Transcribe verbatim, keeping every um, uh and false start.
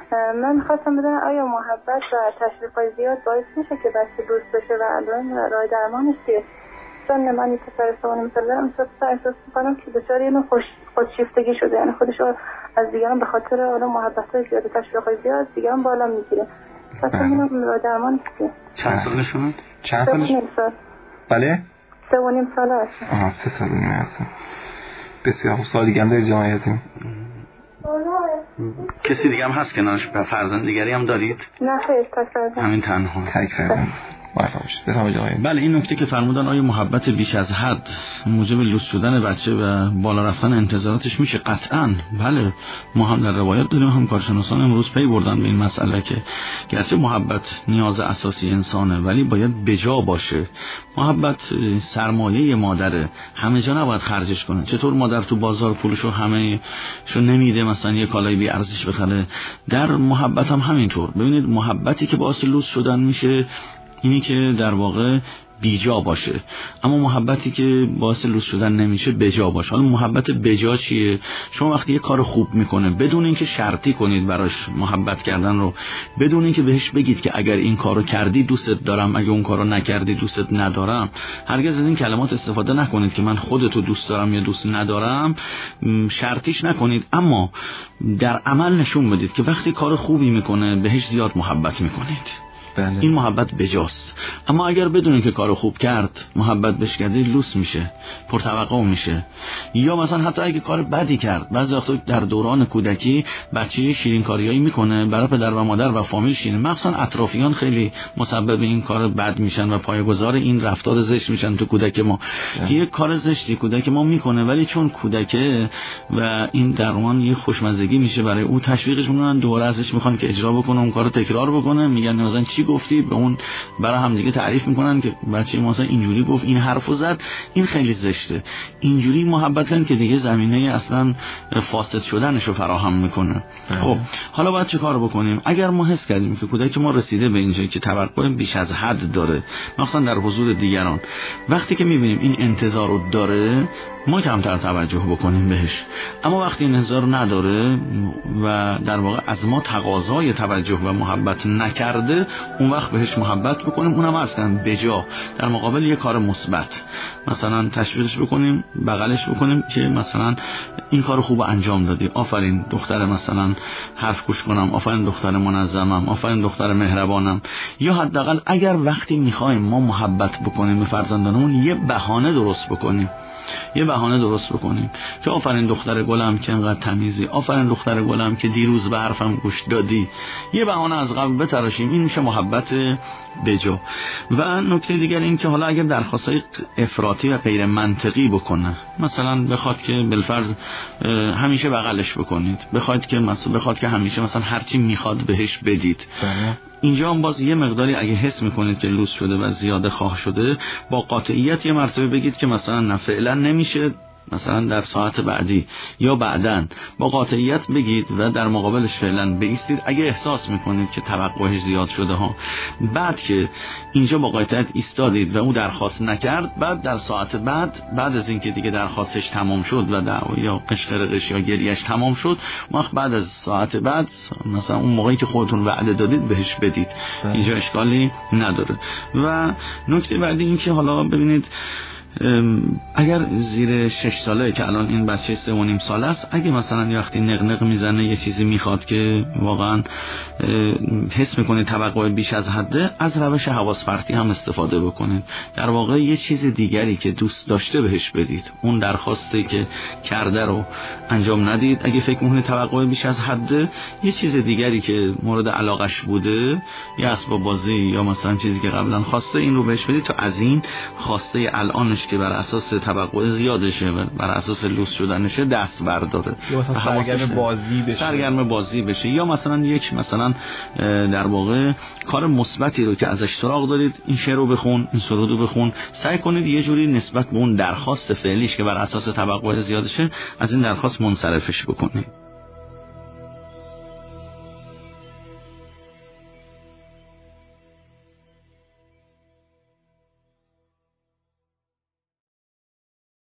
من خواستم بدونم آیا محبت و تشویق‌های زیاد باعث میشه که بچه دوست بشه و الان راه درمانش چیه؟ چون من این پسر سوانی مثلا مثلا احساس میکنم که دچار یه نوع خوش خودشیفتگی شده، یعنی خودش رو از دیگران به خاطر اون محبت‌های زیاد و تشویق‌های زیاد دیگران بالا میگیره. خواستم ببینم راه درمانش چیه؟ چند سالشون؟ چند سالش؟ سال. بله؟ سه و نیم ساله هست. آها سه سال و نیم هست. بسیار خوب. سال دیگه هم دارید جامعیتیم؟ کسی دیگه هم هست کنارش؟ فرزند دیگری هم دارید؟ نه خیر، تک فرزند. همین تنها. تک فرزند. بله این نکته که فرمودن آیا محبت بیش از حد موجب لوس شدن بچه و بالا رفتن انتظاراتش میشه؟ قطعاً بله. ما هم در روایات داریم، هم کارشناسان امروز پی بردن به این مسئله که گرچه محبت نیاز اساسی انسانه ولی باید بجا باشه. محبت سرمایه مادره، همه جا نباید خرجش کنه. چطور مادر تو بازار پولشو همه شو نمیده مثلا یه کالای بی ارزش بخره، در محبت هم همینطور. ببینید محبتی که باعث لوس شدن میشه اینی که در واقع بیجا باشه، اما محبتی که باعث لوس شدن نمیشه بجا باشه. حالا محبت بجا چیه؟ شما وقتی یه کار خوب میکنه بدون اینکه شرطی کنید براش محبت کردن رو، بدون اینکه بهش بگید که اگر این کارو کردی دوستت دارم، اگه اون کارو نکردی دوستت ندارم، هرگز از این کلمات استفاده نکنید که من خودتو دوست دارم یا دوست ندارم، شرطیش نکنید، اما در عمل نشون بدید که وقتی کار خوبی میکنه بهش زیاد محبت میکنید. بله. این محبت بجاست. اما اگر بدونین که کارو خوب کرد محبت بهش کردی، لوس میشه، پرتوقع میشه. یا مثلا حتی اگه کار بدی کرد، بعضی وقتا در دوران کودکی بچه شیرین کاریایی میکنه برای پدر و مادر و فامیل شیرین، مخصوصا اطرافیان خیلی مسبب این کار بد میشن و پایه‌گذار این رفتار زشت میشن تو کودک ما. که یک کار زشتی کودک ما میکنه ولی چون کودکه و این درمان یه خوشمزگی میشه برای او، تشویقش میکنن، دوباره ازش میخوان که اجرا بکنه، اون کارو تکرار بکنه، میگن مثلا چی گفتی، به اون برای هم دیگه تعریف میکنن که بچه ما مثلا اینجوری گفت، این حرفو زد، این خیلی زشته. اینجوری محبتن که دیگه زمینه اصلا فاسد شدنشو فراهم میکنه. خب حالا باید چه کار بکنیم؟ اگر ما حس کردیم که کودک ما رسیده به اینجا که توقع بیش از حد داره، مثلا در حضور دیگران، وقتی که میبینیم این انتظار رو داره ما کمتر توجه بکنیم بهش. اما وقتی این انتظار نداره و در واقع از ما تقاضای توجه و محبت نکرده، اون وقت بهش محبت بکنیم، اونم اصلا بجا، در مقابل یه کار مثبت، مثلا تشویقش بکنیم، بغلش بکنیم که مثلا این کار خوب انجام دادی، آفرین دختر مثلا حرف گوش کنم، آفرین دختر منظمم، آفرین دختر مهربانم. یا حداقل اگر وقتی میخوایم ما محبت بکنیم به فرزندانمون، یه بهانه درست بکنیم، یه بهانه درست بکنیم که آفرین دختر گلم که انقدر تمیزی، آفرین دختر گلم که دیروز به حرفم گوش دادی، یه بهانه از قبل بتراشیم. این میشه محبت بجا. و نکته دیگر این که حالا اگر درخواستای افراطی و غیر منطقی بکنه، مثلا بخواد که بالفرض همیشه بغلش بکنید، بخواد که مثلا بخواد که همیشه مثلا هر چی میخواد بهش بدید، بله. اینجا هم باز یه مقداری اگه حس میکنید که لوس شده و زیاده خواه شده، با قاطعیت یه مرتبه بگید که مثلا نه فعلا نمیشه، مثلا در ساعت بعدی یا بعدن، با قاطعیت بگید و در مقابلش فعلا بایستید. اگه احساس میکنید که توقعش زیاد شده ها، بعد که اینجا با قاطعیت ایستادید و او درخواست نکرد، بعد در ساعت بعد بعد از اینکه دیگه درخواستش تمام شد و دعوا یا قشقرقش یا گریهش تمام شد، وقت بعد از ساعت بعد مثلا اون موقعی که خودتون وعده دادید بهش بدید. اینجا اشکالی نداره. و نکته بعدی این که حالا ببینید اگر زیر شش ساله که الان این بچه سه و نیم ساله است، اگه مثلا یه وقتی نقنق میزنه، یه چیزی میخواد که واقعا حس میکنید توقع بیش از حده، از روش حواس پرتی هم استفاده بکنید. در واقع یه چیز دیگری که دوست داشته بهش بدید، اون درخواستی که کرده رو انجام ندید. اگه فکر میکنید توقع بیش از حده، یه چیز دیگری که مورد علاقش بوده، یا اسباب بازی یا مثلا چیزی که قبلا خواسته، این رو بهش بدید تا از این خواسته الانش که بر اساس توقع زیادشه و بر اساس لوس شدنشه دست برداره، یا مثلا سرگرم بازی بشه سرگرم بازی بشه یا مثلا یک مثلا در واقع کار مثبتی رو که ازش سراغ دارید، این شعر رو بخون، این سرود رو بخون، سعی کنید یه جوری نسبت به اون درخواست فعلیش که بر اساس توقع زیادشه از این درخواست منصرفش بکنید.